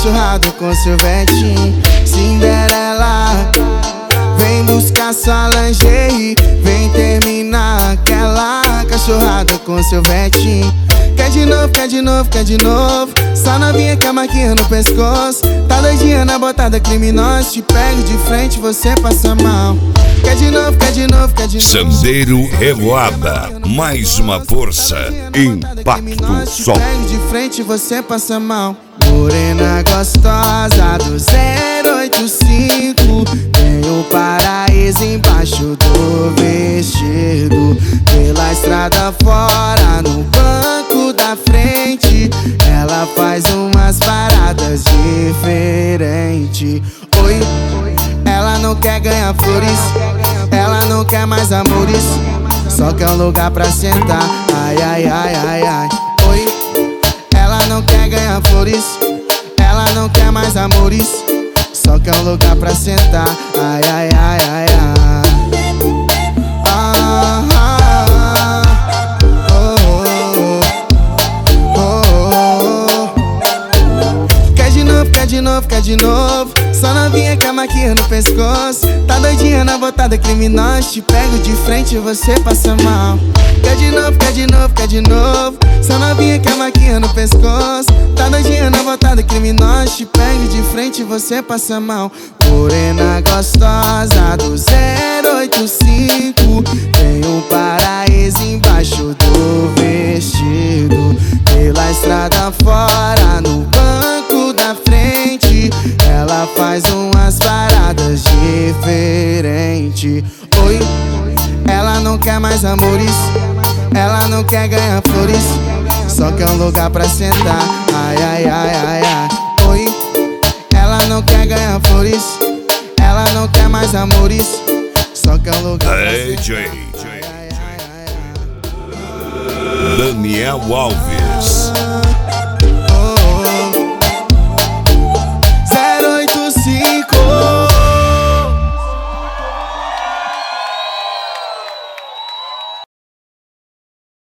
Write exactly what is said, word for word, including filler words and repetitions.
cachorrada com seu vetinho. Cinderela, vem buscar sua lingerie, vem terminar aquela cachorrada com seu vetinho. Quer de novo, quer de novo, quer de novo. Só novinha com a marquinha no pescoço. Tá doidinha na botada criminosa. Te pego de frente, você passa mal. Quer de novo, quer de novo, quer de novo. Sandeiro Revoada, mais uma força. Impacto Som. Te pego de frente, você passa mal. Morena gostosa do zero oito cinco, tem o paraíso embaixo do vestido. Pela estrada fora, no banco da frente, ela faz umas paradas diferentes. Oi, ela não quer ganhar flores, ela não quer mais amores, só quer um lugar pra sentar. Ai, ai, ai, ai, ai. Oi, ela não quer ganhar flores, ela não quer mais amores, só quer um lugar pra sentar. Ai, ai, ai, ai, ai. Ah, ah, oh, oh, oh, oh. Quer de novo, quer de novo, quer de novo. Só novinha com a marquinha no pescoço. Tá doidinha na botada criminosa. Te pego de frente e você passa mal. Quer de novo, quer de novo, quer de novo. Só novinha com a marquinha no pescoço. Tá doidinha na botada criminosa. Te pego de frente e você passa mal. Morena gostosa do zero oito cinco, tem um paraíso embaixo do vestido. Pela estrada fora, no banco da frente, ela faz umas paradas diferentes. Oi, ela não quer mais amores, ela não quer ganhar flores, só quer um lugar pra sentar. Ai, ai, ai, ai, ai. Oi, ela não quer ganhar flores, ela não quer mais amores, só quer um lugar pra D J sentar. Daniel Alves.